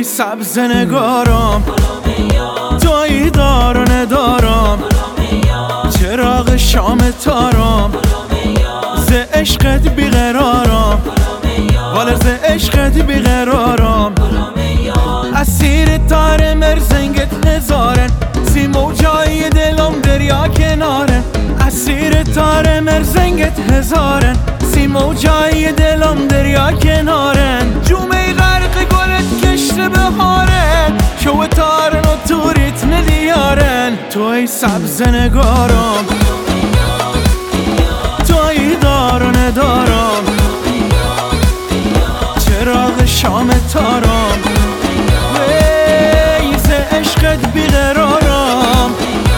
سبز نگارم، توی دار و ندارم، چراغ شام تارم، ز عشقت بیقرارم، والا ز عشقت بیقرارم. اسیر تار مرزنگت نزارن، سی موجای دلم دریا کنارن. اسیر تار مرزنگت هزارن، سی موجای دلم دریا کنارن. جومه غرق گلت کشت بهارن، شو تارن و توریت ندیارن. توی سبز نگارم، توی دار و ندارم، چراغ شام تارم، ویز عشقت بیقرارم.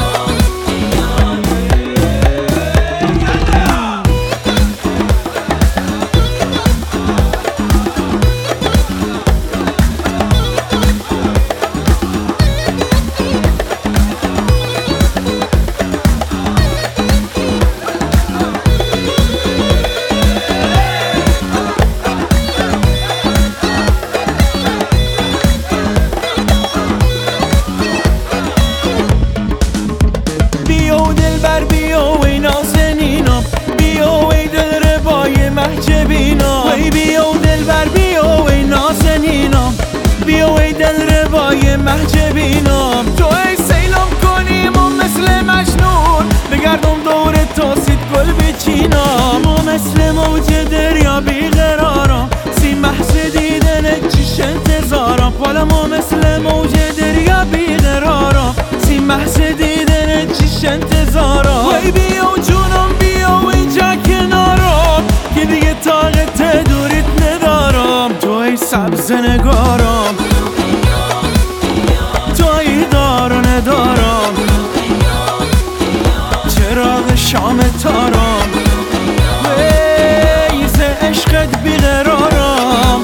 وی بیا و دلبر بیا وی نازنینم، بیا وی دل ربای محجبینم. تو ای سیلم کنیم و مثل مجنون بگردم دور تو سید گل بچینم. و مثل موج دریا بیقرارم، سی محض دیدن چیش انتظارم. والا ما مثل موج دریا بیقرارم، سی محض دیدن چیش انتظارم. وی بیا و جونم بیا و اینجا کنارم، که دیگه طاقت دوریت ندارم. توی سبز نگارم، توی دار و ندارم، چراغ شام تارم، ویز عشقت بیقرارم.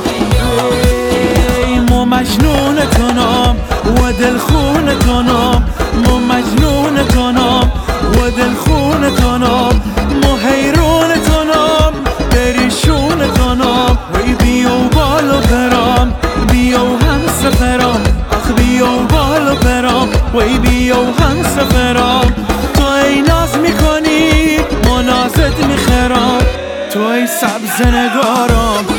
مو مجنون کنم و دل خون کنم، مو مجنون کنم و دل خون کنم، مو حیرون کنم پریشون کنم. وی بیا و بالو برام، بیا و هم سفرام، آخ بیا و بالو برام، وی بیا و هم سفرام. تو ای ناز میکنی ما نازت میخرام، تو ای سبز نگارم،